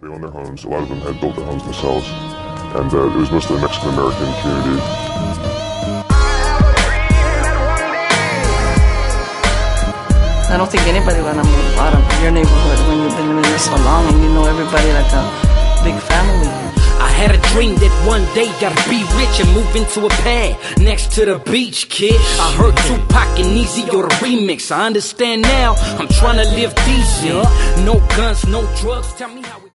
They own their homes. A lot of them had built their homes themselves, and it was mostly a Mexican-American community. I don't think anybody wanna move out of your neighborhood when you've been living there so long and you know everybody like a big family. I had a dream that one day gotta be rich and move into a pad next to the beach, kid. I heard Tupac and Easy or the remix. I understand now. I'm trying to live decent. No guns, no drugs. Tell me how.